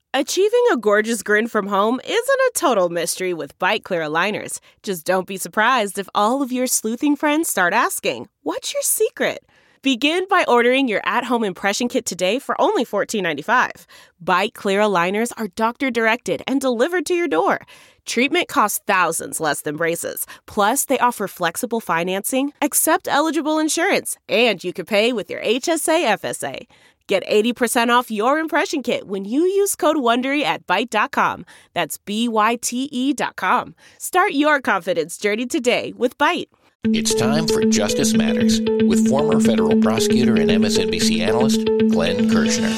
Achieving a gorgeous grin from home isn't a total mystery with Byte Clear aligners. Just don't be surprised if all of your sleuthing friends start asking, "What's your secret?" Begin by ordering your at-home impression kit today for only $14.95. Byte Clear aligners are doctor-directed and delivered to your door. Treatment costs thousands less than braces. Plus, they offer flexible financing, accept eligible insurance, and you can pay with your HSA FSA. Get 80% off your impression kit when you use code WONDERY at Byte.com. That's BYTE.com. Start your confidence journey today with Byte. It's time for Justice Matters with former federal prosecutor and MSNBC analyst Glenn Kirshner.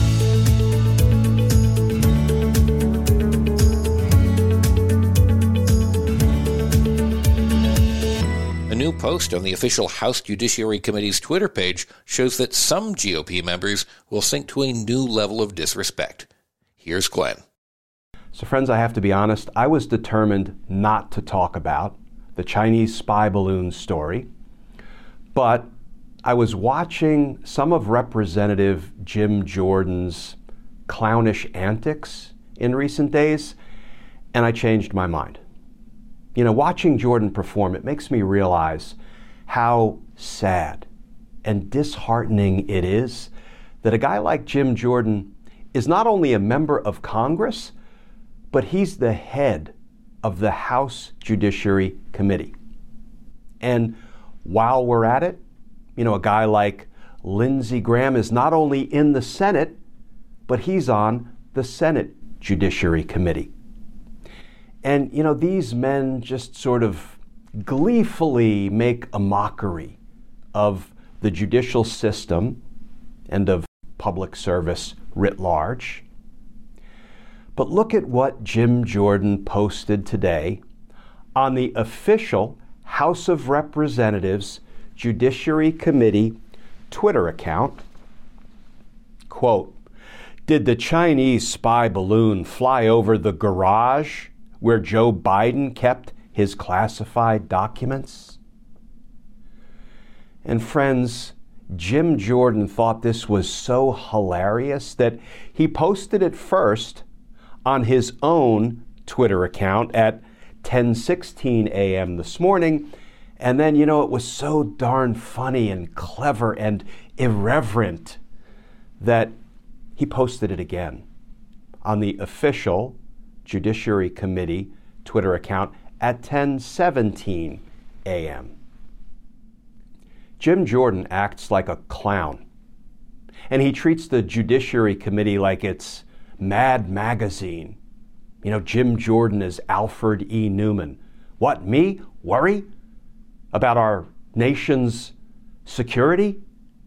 A new post on the official House Judiciary Committee's Twitter page shows that some GOP members will sink to a new level of disrespect. Here's Glenn. So friends, I have to be honest, I was determined not to talk about the Chinese spy balloon story, but I was watching some of Representative Jim Jordan's clownish antics in recent days, and I changed my mind. You know, watching Jordan perform, it makes me realize how sad and disheartening it is that a guy like Jim Jordan is not only a member of Congress, but he's the head of the House Judiciary Committee. And while we're at it, you know, a guy like Lindsey Graham is not only in the Senate, but he's on the Senate Judiciary Committee. And, you know, these men just sort of gleefully make a mockery of the judicial system and of public service writ large. But look at what Jim Jordan posted today on the official House of Representatives Judiciary Committee Twitter account. Quote, "Did the Chinese spy balloon fly over the garage where Joe Biden kept his classified documents?" And friends, Jim Jordan thought this was so hilarious that he posted it first on his own Twitter account at 10:16 a.m. this morning. And then, you know, it was so darn funny and clever and irreverent that he posted it again on the official Judiciary Committee Twitter account at 10:17 a.m. Jim Jordan acts like a clown, and he treats the Judiciary Committee like it's Mad Magazine. You know, Jim Jordan is Alfred E. Newman. What, me? Worry about our nation's security?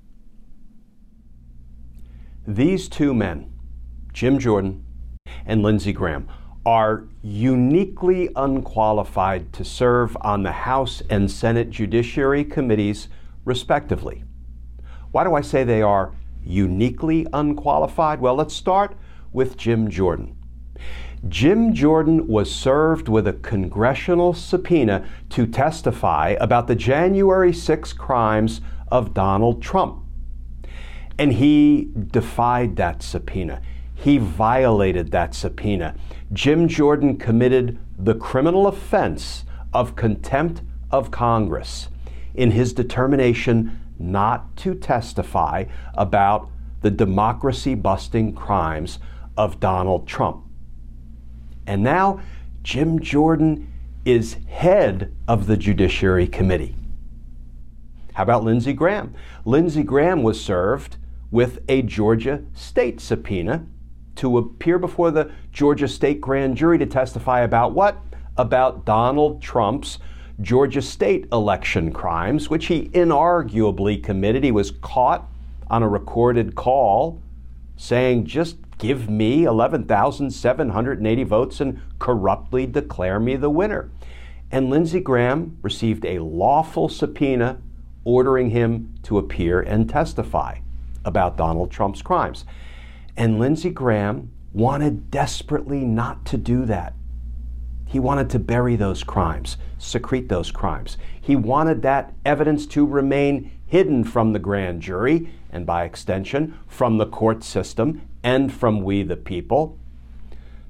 These two men, Jim Jordan and Lindsey Graham, are uniquely unqualified to serve on the House and Senate Judiciary Committees, respectively. Why do I say they are uniquely unqualified? Well, let's start with Jim Jordan. Jim Jordan was served with a congressional subpoena to testify about the January 6 crimes of Donald Trump. And he defied that subpoena. He violated that subpoena. Jim Jordan committed the criminal offense of contempt of Congress in his determination not to testify about the democracy-busting crimes of Donald Trump. And now Jim Jordan is head of the Judiciary Committee. How about Lindsey Graham? Lindsey Graham was served with a Georgia state subpoena to appear before the Georgia state grand jury to testify about what? About Donald Trump's Georgia state election crimes, which he inarguably committed. He was caught on a recorded call saying, just give me 11,780 votes and corruptly declare me the winner. And Lindsey Graham received a lawful subpoena ordering him to appear and testify about Donald Trump's crimes. And Lindsey Graham wanted desperately not to do that. He wanted to bury those crimes, secrete those crimes. He wanted that evidence to remain hidden from the grand jury, and by extension, from the court system and from we the people.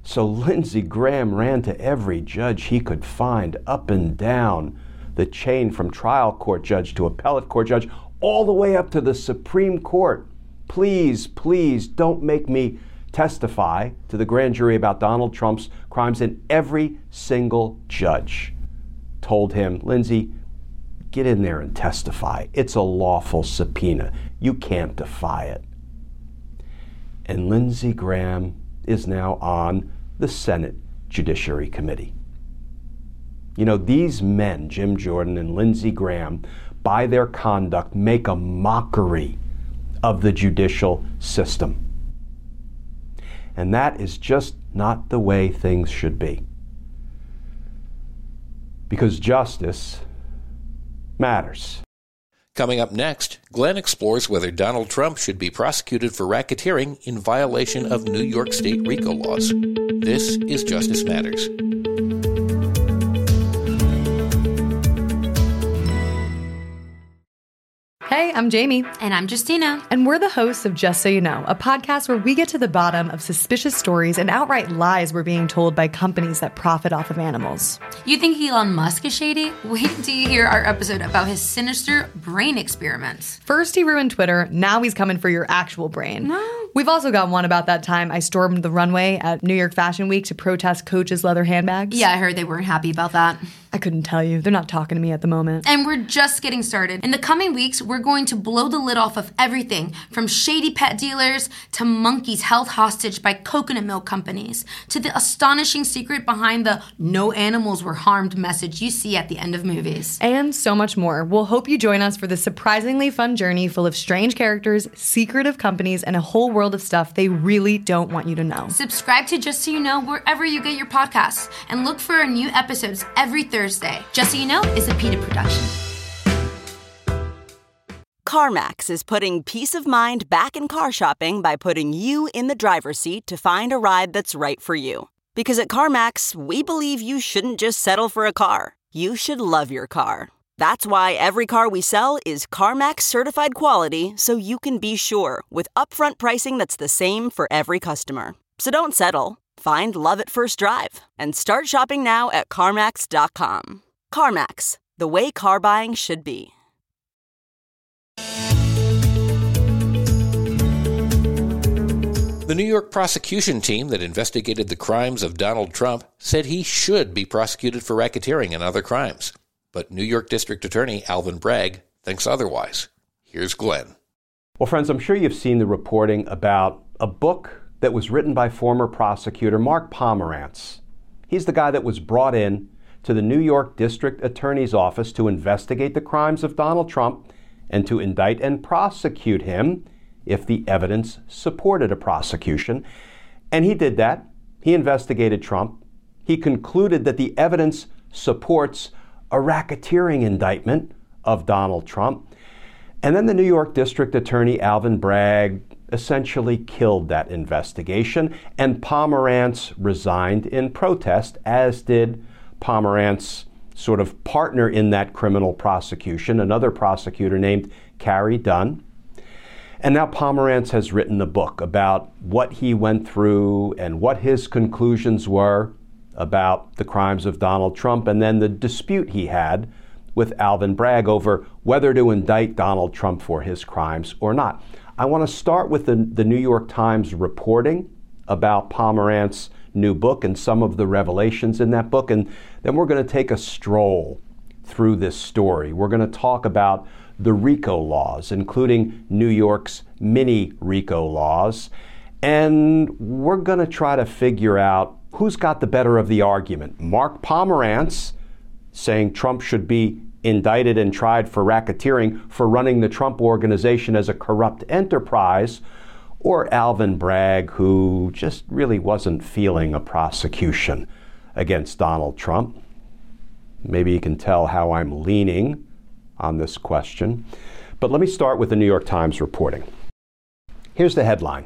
So Lindsey Graham ran to every judge he could find up and down the chain from trial court judge to appellate court judge, all the way up to the Supreme Court. Please, please don't make me testify to the grand jury about Donald Trump's crimes. And every single judge told him, Lindsey, get in there and testify. It's a lawful subpoena. You can't defy it. And Lindsey Graham is now on the Senate Judiciary Committee. You know, these men, Jim Jordan and Lindsey Graham, by their conduct, make a mockery of the judicial system. And that is just not the way things should be. Because justice matters. Coming up next, Glenn explores whether Donald Trump should be prosecuted for racketeering in violation of New York State RICO laws. This is Justice Matters. Hey, I'm Jamie. And I'm Justina. And we're the hosts of Just So You Know, a podcast where we get to the bottom of suspicious stories and outright lies we're being told by companies that profit off of animals. You think Elon Musk is shady? Wait until you hear our episode about his sinister brain experiments. First he ruined Twitter, now he's coming for your actual brain. No. We've also got one about that time I stormed the runway at New York Fashion Week to protest Coach's leather handbags. Yeah, I heard they weren't happy about that. I couldn't tell you. They're not talking to me at the moment. And we're just getting started. In the coming weeks, we're going to blow the lid off of everything from shady pet dealers to monkeys held hostage by coconut milk companies to the astonishing secret behind the "no animals were harmed" message you see at the end of movies. And so much more. We'll hope you join us for this surprisingly fun journey full of strange characters, secretive companies, and a whole world of stuff they really don't want you to know. Subscribe to Just So You Know wherever you get your podcasts and look for our new episodes every Thursday. Just So You Know is a PETA production. CarMax is putting peace of mind back in car shopping by putting you in the driver's seat to find a ride that's right for you. Because at CarMax, we believe you shouldn't just settle for a car. You should love your car. That's why every car we sell is CarMax certified quality, so you can be sure with upfront pricing that's the same for every customer. So don't settle. Find love at first drive and start shopping now at CarMax.com. CarMax, the way car buying should be. The New York prosecution team that investigated the crimes of Donald Trump said he should be prosecuted for racketeering and other crimes. But New York District Attorney Alvin Bragg thinks otherwise. Here's Glenn. Well, friends, I'm sure you've seen the reporting about a book that was written by former prosecutor Mark Pomerantz. He's the guy that was brought in to the New York District Attorney's Office to investigate the crimes of Donald Trump and to indict and prosecute him if the evidence supported a prosecution. And he did that. He investigated Trump. He concluded that the evidence supports a racketeering indictment of Donald Trump. And then the New York District Attorney Alvin Bragg essentially killed that investigation, and Pomerantz resigned in protest, as did Pomerantz's sort of partner in that criminal prosecution, another prosecutor named Carrie Dunn. And now Pomerantz has written a book about what he went through and what his conclusions were about the crimes of Donald Trump, and then the dispute he had with Alvin Bragg over whether to indict Donald Trump for his crimes or not. I want to start with the New York Times reporting about Pomerantz's new book and some of the revelations in that book, and then we're going to take a stroll through this story. We're going to talk about the RICO laws, including New York's mini RICO laws, and we're going to try to figure out who's got the better of the argument. Mark Pomerantz saying Trump should be indicted and tried for racketeering for running the Trump Organization as a corrupt enterprise, or Alvin Bragg, who just really wasn't feeling a prosecution against Donald Trump. Maybe you can tell how I'm leaning on this question. But let me start with the New York Times reporting. Here's the headline.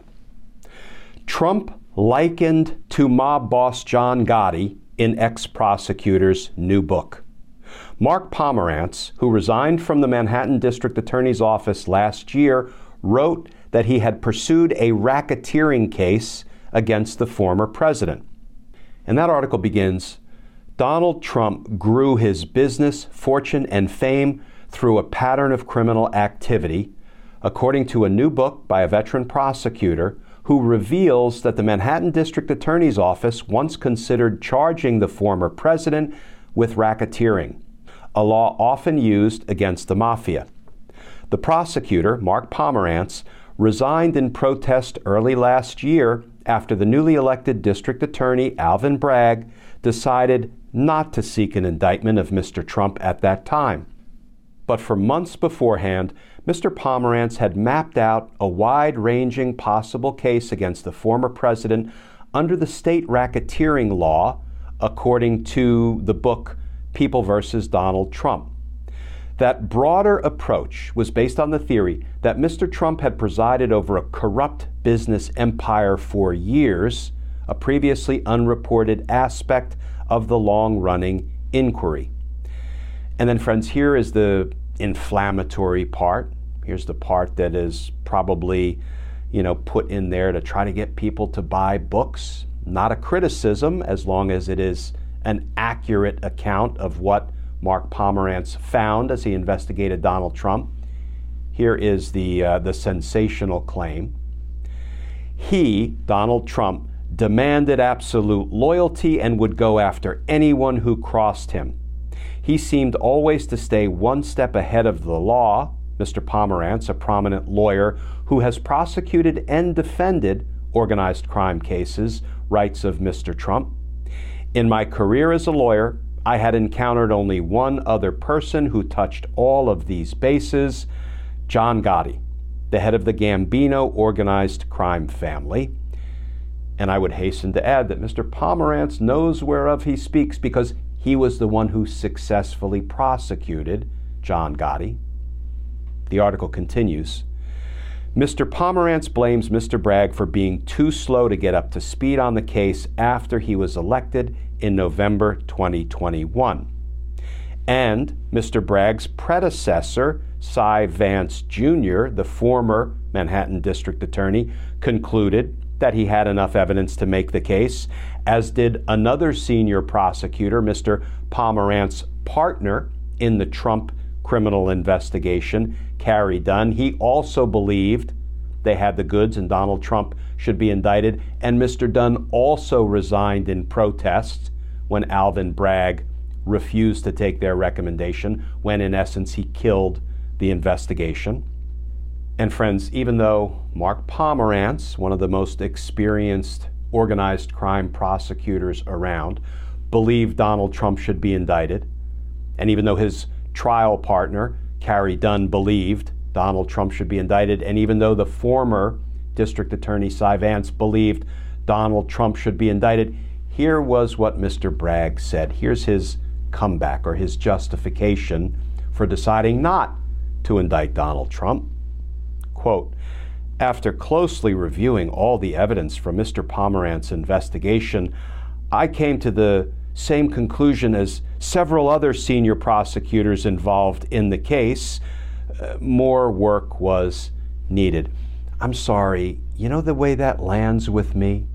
Trump likened to mob boss John Gotti in ex-prosecutor's new book. Mark Pomerantz, who resigned from the Manhattan District Attorney's Office last year, wrote that he had pursued a racketeering case against the former president. And that article begins, Donald Trump grew his business, fortune, and fame through a pattern of criminal activity, according to a new book by a veteran prosecutor who reveals that the Manhattan District Attorney's Office once considered charging the former president with racketeering, a law often used against the mafia. The prosecutor, Mark Pomerantz, resigned in protest early last year after the newly elected district attorney, Alvin Bragg, decided not to seek an indictment of Mr. Trump at that time. But for months beforehand, Mr. Pomerantz had mapped out a wide-ranging possible case against the former president under the state racketeering law, according to the book People vs. Donald Trump. That broader approach was based on the theory that Mr. Trump had presided over a corrupt business empire for years, a previously unreported aspect of the long-running inquiry. And then, friends, here is the inflammatory part. Here's the part that is probably, put in there to try to get people to buy books. Not a criticism, as long as it is an accurate account of what Mark Pomerantz found as he investigated Donald Trump. Here is the sensational claim. He, Donald Trump, demanded absolute loyalty and would go after anyone who crossed him. He seemed always to stay one step ahead of the law. Mr. Pomerantz, a prominent lawyer who has prosecuted and defended organized crime cases, writes of Mr. Trump. In my career as a lawyer, I had encountered only one other person who touched all of these bases, John Gotti, the head of the Gambino organized crime family. And I would hasten to add that Mr. Pomerantz knows whereof he speaks because he was the one who successfully prosecuted John Gotti. The article continues. Mr. Pomerantz blames Mr. Bragg for being too slow to get up to speed on the case after he was elected in November 2021. And Mr. Bragg's predecessor, Cy Vance Jr., the former Manhattan District Attorney, concluded that he had enough evidence to make the case, as did another senior prosecutor, Mr. Pomerantz's partner in the Trump criminal investigation, Carey Dunn. He also believed they had the goods and Donald Trump should be indicted, and Mr. Dunn also resigned in protest when Alvin Bragg refused to take their recommendation, when in essence he killed the investigation. And friends, even though Mark Pomerantz, one of the most experienced organized crime prosecutors around, believed Donald Trump should be indicted, and even though his trial partner, Carey Dunn, believed Donald Trump should be indicted, and even though the former District Attorney Cy Vance believed Donald Trump should be indicted, here was what Mr. Bragg said. Here's his comeback, or his justification for deciding not to indict Donald Trump. Quote, after closely reviewing all the evidence from Mr. Pomerantz's investigation, I came to the same conclusion as several other senior prosecutors involved in the case. More work was needed. I'm sorry, you know the way that lands with me?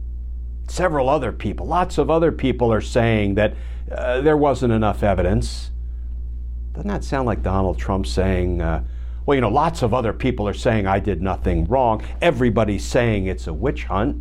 Several other people, lots of other people are saying that there wasn't enough evidence. Doesn't that sound like Donald Trump saying, lots of other people are saying I did nothing wrong. Everybody's saying it's a witch hunt.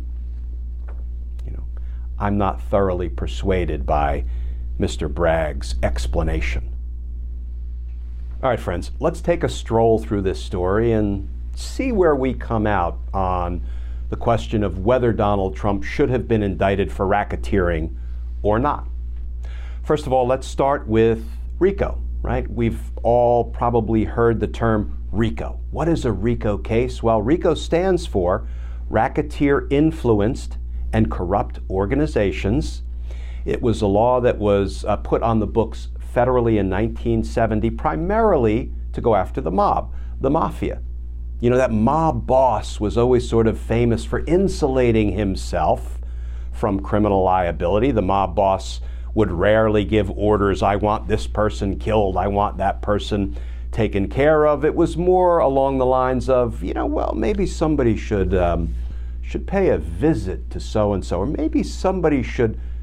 I'm not thoroughly persuaded by Mr. Bragg's explanation. All right, friends, let's take a stroll through this story and see where we come out on the question of whether Donald Trump should have been indicted for racketeering or not. First of all, let's start with RICO, right? We've all probably heard the term RICO. What is a RICO case? Well, RICO stands for Racketeer Influenced and Corrupt Organizations. It was a law that was put on the books federally in 1970, primarily to go after the mob, the mafia. That mob boss was always sort of famous for insulating himself from criminal liability. The mob boss would rarely give orders, I want this person killed, I want that person taken care of. It was more along the lines of, maybe somebody should pay a visit to so-and-so, or maybe somebody should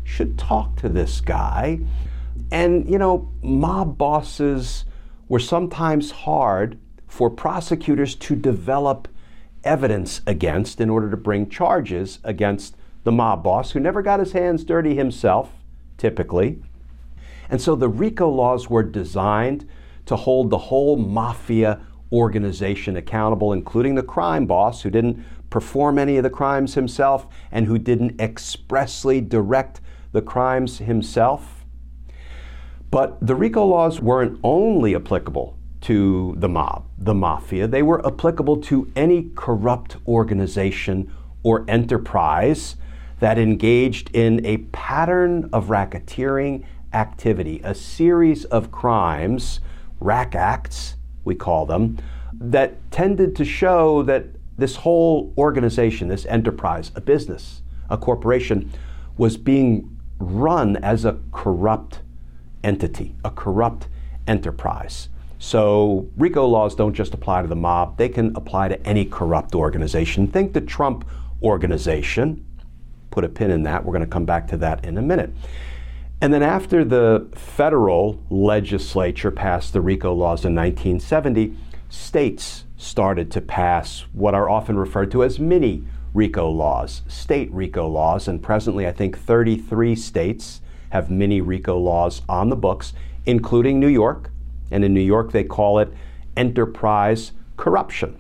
should talk to this guy. And, mob bosses were sometimes hard for prosecutors to develop evidence against in order to bring charges against the mob boss, who never got his hands dirty himself, typically. And so the RICO laws were designed to hold the whole mafia organization accountable, including the crime boss, who didn't perform any of the crimes himself and who didn't expressly direct the crimes himself. But the RICO laws weren't only applicable to the mob, the mafia. They were applicable to any corrupt organization or enterprise that engaged in a pattern of racketeering activity, a series of crimes, rack acts, we call them, that tended to show that this whole organization, this enterprise, a business, a corporation, was being run as a corrupt entity, a corrupt enterprise. So RICO laws don't just apply to the mob, they can apply to any corrupt organization. Think the Trump Organization. Put a pin in that. We're going to come back to that in a minute. And then after the federal legislature passed the RICO laws in 1970, states started to pass what are often referred to as mini RICO laws, state RICO laws, and presently I think 33 states have mini RICO laws on the books, including New York. And in New York they call it enterprise corruption.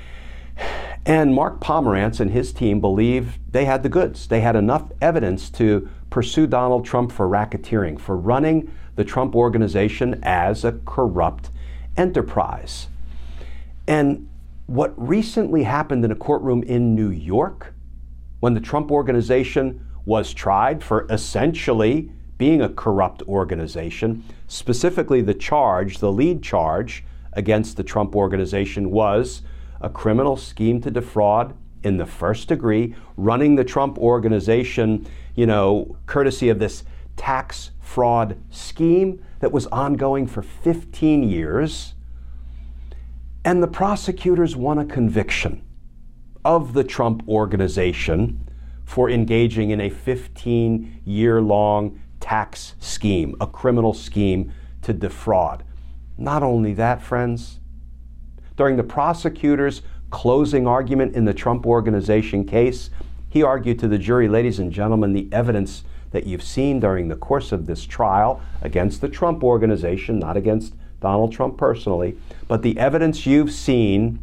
And Mark Pomerantz and his team believed they had the goods. They had enough evidence to pursue Donald Trump for racketeering, for running the Trump Organization as a corrupt enterprise. And what recently happened in a courtroom in New York, when the Trump Organization was tried for essentially being a corrupt organization, specifically the lead charge against the Trump Organization was a criminal scheme to defraud in the first degree, running the Trump Organization, courtesy of this tax fraud scheme that was ongoing for 15 years. And the prosecutors won a conviction of the Trump Organization for engaging in a 15-year-long tax scheme, a criminal scheme to defraud. Not only that, friends, during the prosecutor's closing argument in the Trump Organization case, he argued to the jury, ladies and gentlemen, the evidence that you've seen during the course of this trial against the Trump Organization, not against Donald Trump personally, but the evidence you've seen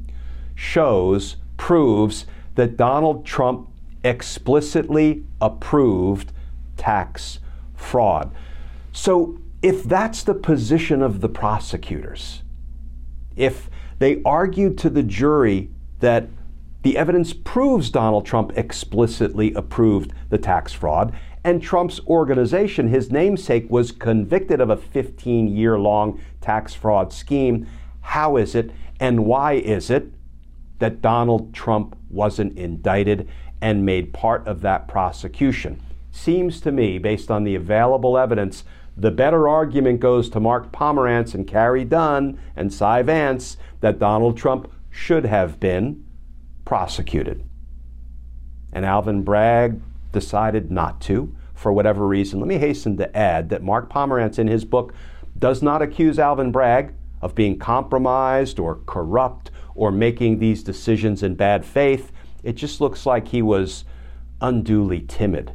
proves that Donald Trump explicitly approved tax fraud. So if that's the position of the prosecutors, if they argued to the jury that the evidence proves Donald Trump explicitly approved the tax fraud, and Trump's organization, his namesake, was convicted of a 15-year-long tax fraud scheme, how is it and why is it that Donald Trump wasn't indicted and made part of that prosecution? Seems to me, based on the available evidence, the better argument goes to Mark Pomerantz and Carrie Dunn and Cy Vance that Donald Trump should have been prosecuted. And Alvin Bragg decided not to, for whatever reason. Let me hasten to add that Mark Pomerantz in his book does not accuse Alvin Bragg of being compromised or corrupt or making these decisions in bad faith. It just looks like he was unduly timid,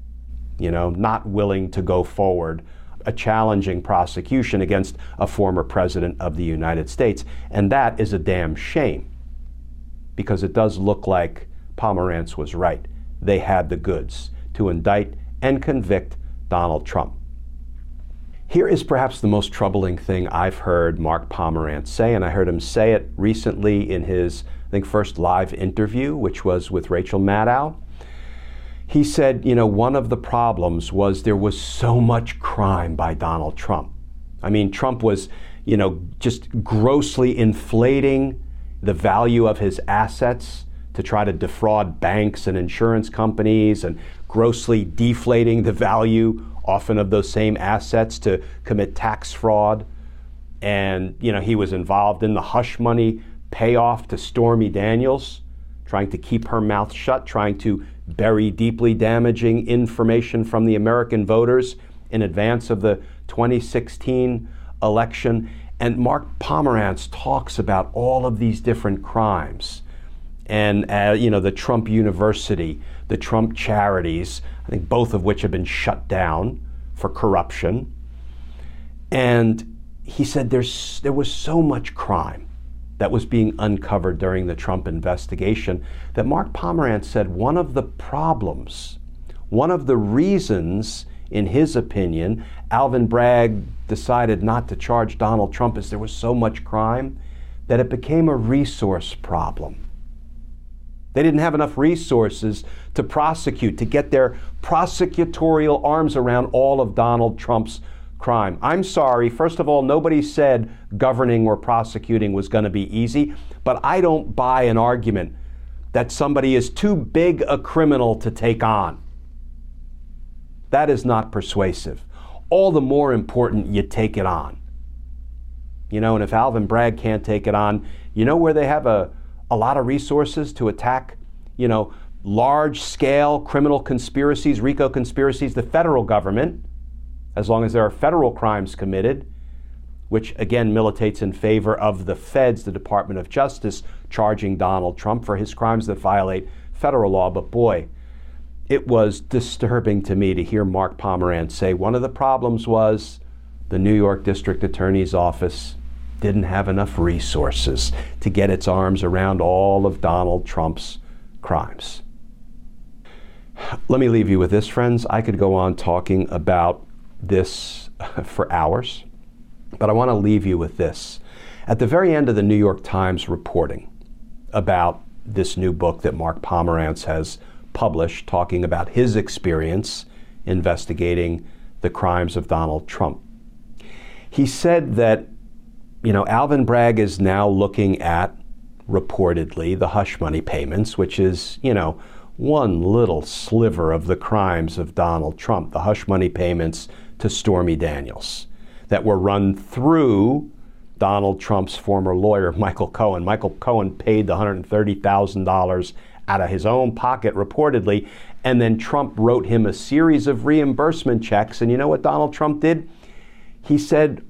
not willing to go forward a challenging prosecution against a former president of the United States. And that is a damn shame, because it does look like Pomerantz was right. They had the goods to indict and convict Donald Trump. Here is perhaps the most troubling thing I've heard Mark Pomerantz say, and I heard him say it recently in his, first live interview, which was with Rachel Maddow. He said, one of the problems was there was so much crime by Donald Trump. I mean, Trump was, just grossly inflating the value of his assets to try to defraud banks and insurance companies, and grossly deflating the value often of those same assets to commit tax fraud. And, he was involved in the hush money payoff to Stormy Daniels, trying to keep her mouth shut, trying to bury deeply damaging information from the American voters in advance of the 2016 election. And Mark Pomerantz talks about all of these different crimes. And, the Trump University, the Trump charities, I think both of which have been shut down for corruption. And he said there was so much crime that was being uncovered during the Trump investigation that Mark Pomerantz said one of the problems, one of the reasons, in his opinion, Alvin Bragg decided not to charge Donald Trump is there was so much crime that it became a resource problem. They didn't have enough resources to prosecute, to get their prosecutorial arms around all of Donald Trump's crime. I'm sorry, first of all, nobody said governing or prosecuting was going to be easy, but I don't buy an argument that somebody is too big a criminal to take on. That is not persuasive. All the more important you take it on. And if Alvin Bragg can't take it on, where they have a lot of resources to attack, large-scale criminal conspiracies, RICO conspiracies, the federal government, as long as there are federal crimes committed, which again militates in favor of the feds, the Department of Justice, charging Donald Trump for his crimes that violate federal law. But boy, it was disturbing to me to hear Mark Pomerantz say one of the problems was the New York District Attorney's Office didn't have enough resources to get its arms around all of Donald Trump's crimes. Let me leave you with this, friends. I could go on talking about this for hours, but I want to leave you with this. At the very end of the New York Times reporting about this new book that Mark Pomerantz has published, talking about his experience investigating the crimes of Donald Trump, he said that Alvin Bragg is now looking at, reportedly, the hush money payments, which is, one little sliver of the crimes of Donald Trump, the hush money payments to Stormy Daniels that were run through Donald Trump's former lawyer, Michael Cohen. Michael Cohen paid the $130,000 out of his own pocket, reportedly, and then Trump wrote him a series of reimbursement checks. And you know what Donald Trump did? He said,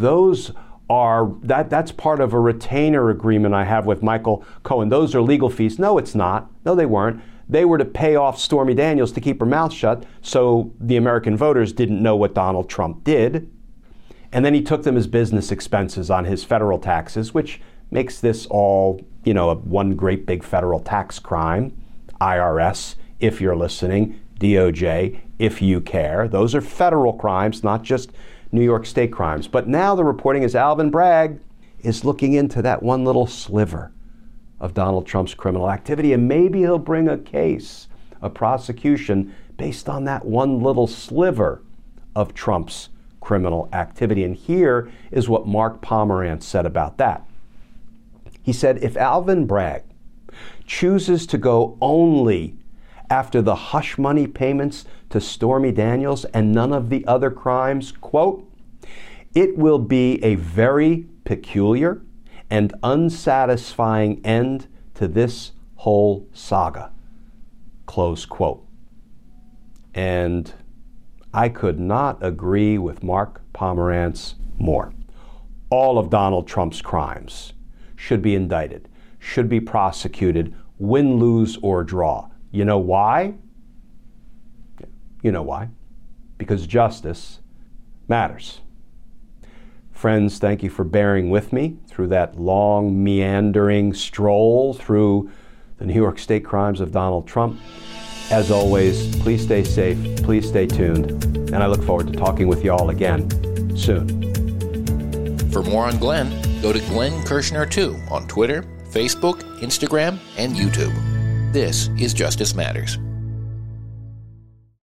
that's part of a retainer agreement I have with Michael Cohen. Those are legal fees. No, it's not. No, they weren't. They were to pay off Stormy Daniels to keep her mouth shut so the American voters didn't know what Donald Trump did. And then he took them as business expenses on his federal taxes, which makes this all, one great big federal tax crime. IRS, if you're listening, DOJ, if you care. Those are federal crimes, not just New York State crimes. But now the reporting is Alvin Bragg is looking into that one little sliver of Donald Trump's criminal activity, and maybe he'll bring a case, a prosecution, based on that one little sliver of Trump's criminal activity. And here is what Mark Pomerantz said about that. He said, if Alvin Bragg chooses to go only after the hush money payments to Stormy Daniels and none of the other crimes, quote, it will be a very peculiar and unsatisfying end to this whole saga, close quote. And I could not agree with Mark Pomerantz more. All of Donald Trump's crimes should be indicted, should be prosecuted, win, lose, or draw. You know why? You know why? Because justice matters. Friends, thank you for bearing with me through that long, meandering stroll through the New York State crimes of Donald Trump. As always, please stay safe, please stay tuned, and I look forward to talking with you all again soon. For more on Glenn, go to Glenn Kirshner 2 on Twitter, Facebook, Instagram, and YouTube. This is Justice Matters.